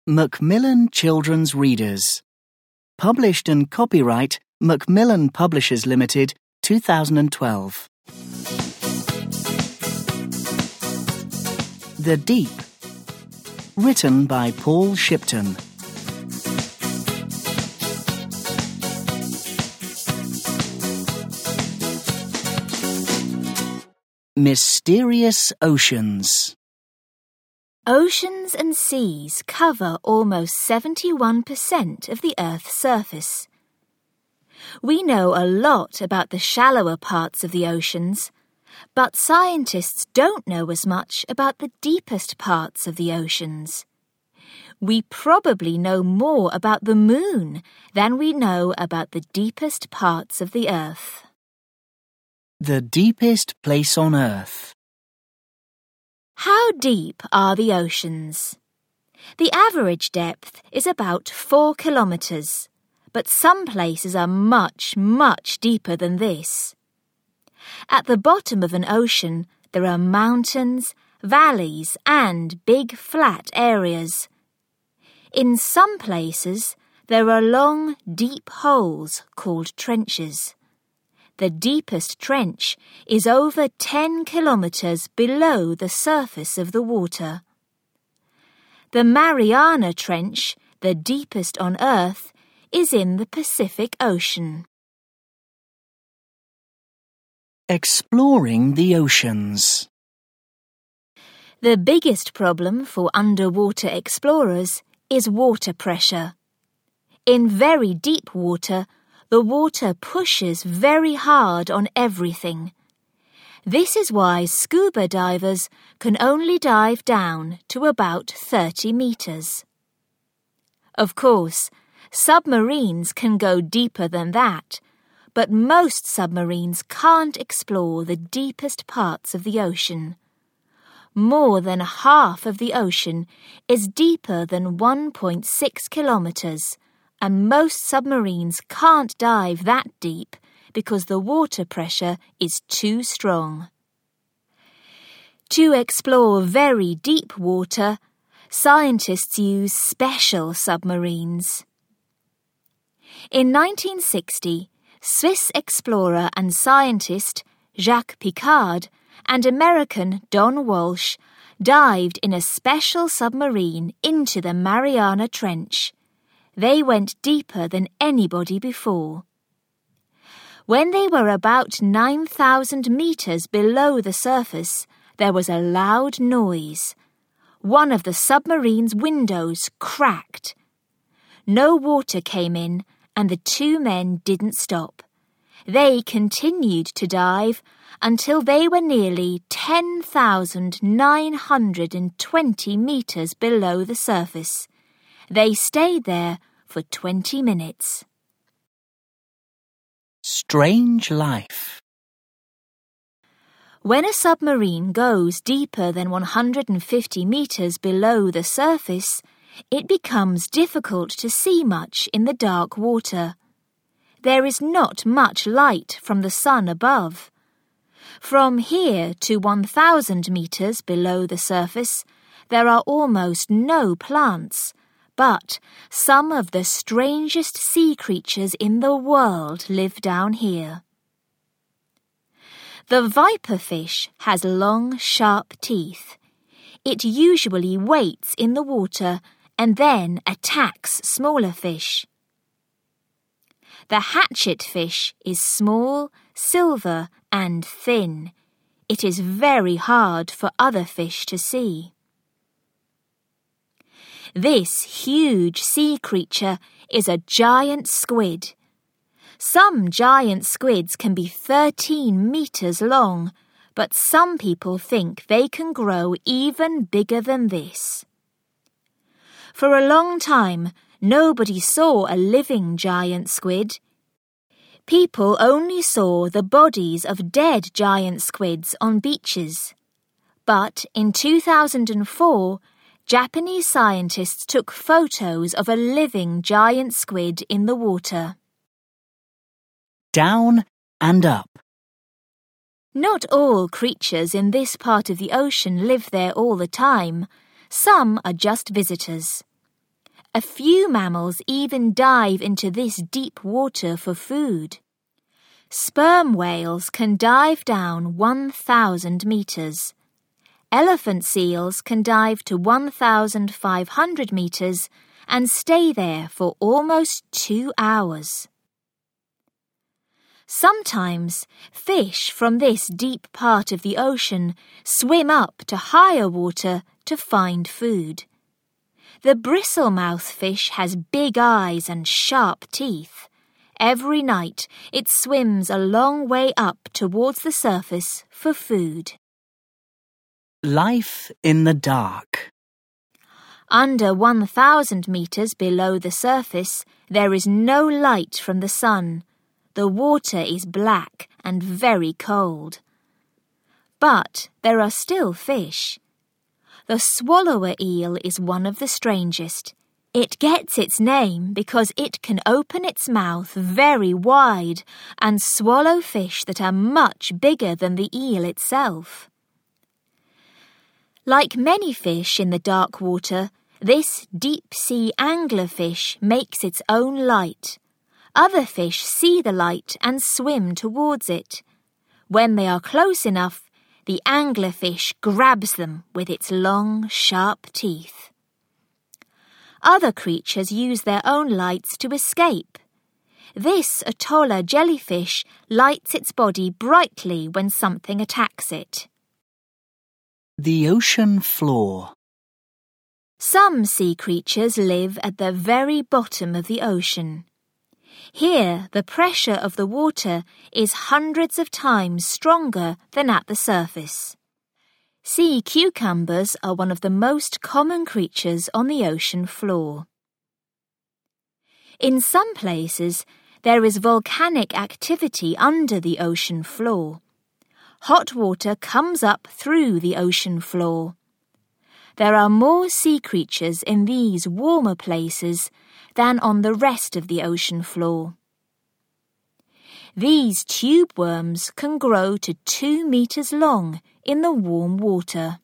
Macmillan Children's Readers. Published and copyright Macmillan Publishers Limited, 2012. The Deep. Written by Paul Shipton. Mysterious Oceans. Oceans and seas cover almost 71% of the Earth's surface. We know a lot about the shallower parts of the oceans, but scientists don't know as much about the deepest parts of the oceans. We probably know more about the moon than we know about the deepest parts of the Earth. The deepest place on Earth. How deep are the oceans? The average depth is about 4 kilometres, but some places are much, much deeper than this. At the bottom of an ocean, there are mountains, valleys, and big flat areas. In some places, there are long, deep holes called trenches. The deepest trench is over 10 kilometres below the surface of the water. The Mariana Trench, the deepest on Earth, is in the Pacific Ocean. Exploring the oceans. The biggest problem for underwater explorers is water pressure. In very deep water, the water pushes very hard on everything. This is why scuba divers can only dive down to about 30 metres. Of course, submarines can go deeper than that, but most submarines can't explore the deepest parts of the ocean. More than half of the ocean is deeper than 1.6 kilometres, and most submarines can't dive that deep because the water pressure is too strong. To explore very deep water, scientists use special submarines. In 1960, Swiss explorer and scientist Jacques Piccard and American Don Walsh dived in a special submarine into the Mariana Trench. They went deeper than anybody before. When they were about 9,000 metres below the surface, there was a loud noise. One of the submarine's windows cracked. No water came in, and the two men didn't stop. They continued to dive until they were nearly 10,920 metres below the surface. They stayed there for 20 minutes. Strange life. When a submarine goes deeper than 150 metres below the surface, it becomes difficult to see much in the dark water. There is not much light from the sun above. From here to 1,000 metres below the surface, there are almost no plants, but some of the strangest sea creatures in the world live down here. The viperfish has long, sharp teeth. It usually waits in the water and then attacks smaller fish. The hatchetfish is small, silver, and thin. It is very hard for other fish to see. This huge sea creature is a giant squid. Some giant squids can be 13 metres long, but some people think they can grow even bigger than this. For a long time, nobody saw a living giant squid. People only saw the bodies of dead giant squids on beaches. But in 2004, Japanese scientists took photos of a living giant squid in the water. Down and up. Not all creatures in this part of the ocean live there all the time. Some are just visitors. A few mammals even dive into this deep water for food. Sperm whales can dive down 1,000 meters. Elephant seals can dive to 1,500 meters and stay there for almost 2 hours. Sometimes fish from this deep part of the ocean swim up to higher water to find food. The bristlemouth fish has big eyes and sharp teeth. Every night it swims a long way up towards the surface for food. Life in the dark. Under 1,000 meters below the surface, there is no light from the sun. The water is black and very cold. But there are still fish. The swallower eel is one of the strangest. It gets its name because it can open its mouth very wide and swallow fish that are much bigger than the eel itself. Like many fish in the dark water, this deep-sea anglerfish makes its own light. Other fish see the light and swim towards it. When they are close enough, the anglerfish grabs them with its long, sharp teeth. Other creatures use their own lights to escape. This Atolla jellyfish lights its body brightly when something attacks it. The ocean floor. Some sea creatures live at the very bottom of the ocean. Here, the pressure of the water is hundreds of times stronger than at the surface. Sea cucumbers are one of the most common creatures on the ocean floor. In some places, there is volcanic activity under the ocean floor. Hot water comes up through the ocean floor. There are more sea creatures in these warmer places than on the rest of the ocean floor. These tube worms can grow to 2 meters long in the warm water.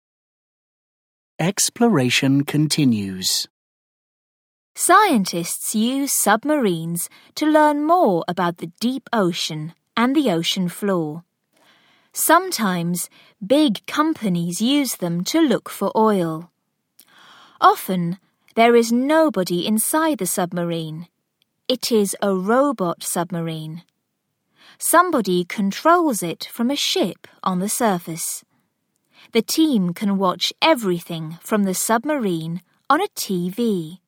Exploration continues. Scientists use submarines to learn more about the deep ocean and the ocean floor. Sometimes big companies use them to look for oil. Often, there is nobody inside the submarine. It is a robot submarine. Somebody controls it from a ship on the surface. The team can watch everything from the submarine on a TV.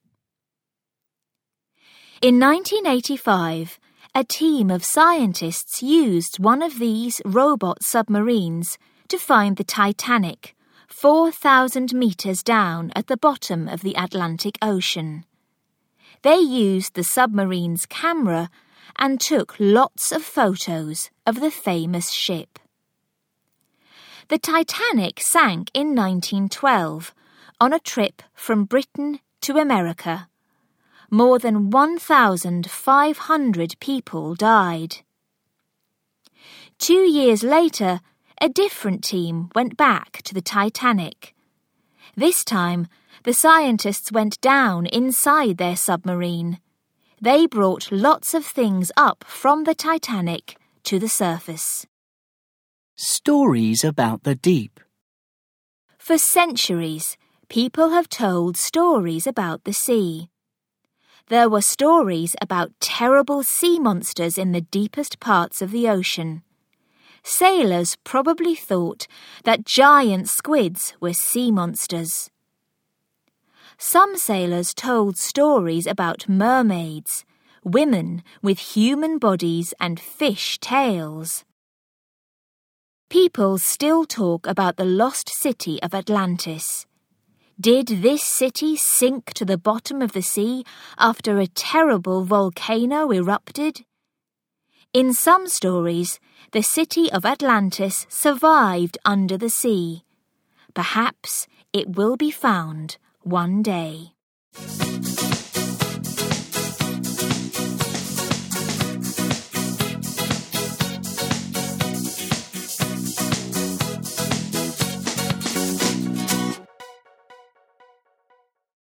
In 1985, a team of scientists used one of these robot submarines to find the Titanic, 4,000 meters down at the bottom of the Atlantic Ocean. They used the submarine's camera and took lots of photos of the famous ship. The Titanic sank in 1912 on a trip from Britain to America. More than 1,500 people died. 2 years later, a different team went back to the Titanic. This time, the scientists went down inside their submarine. They brought lots of things up from the Titanic to the surface. Stories about the deep. For centuries, people have told stories about the sea. There were stories about terrible sea monsters in the deepest parts of the ocean. Sailors probably thought that giant squids were sea monsters. Some sailors told stories about mermaids, women with human bodies and fish tails. People still talk about the lost city of Atlantis. Did this city sink to the bottom of the sea after a terrible volcano erupted? In some stories, the city of Atlantis survived under the sea. Perhaps it will be found one day.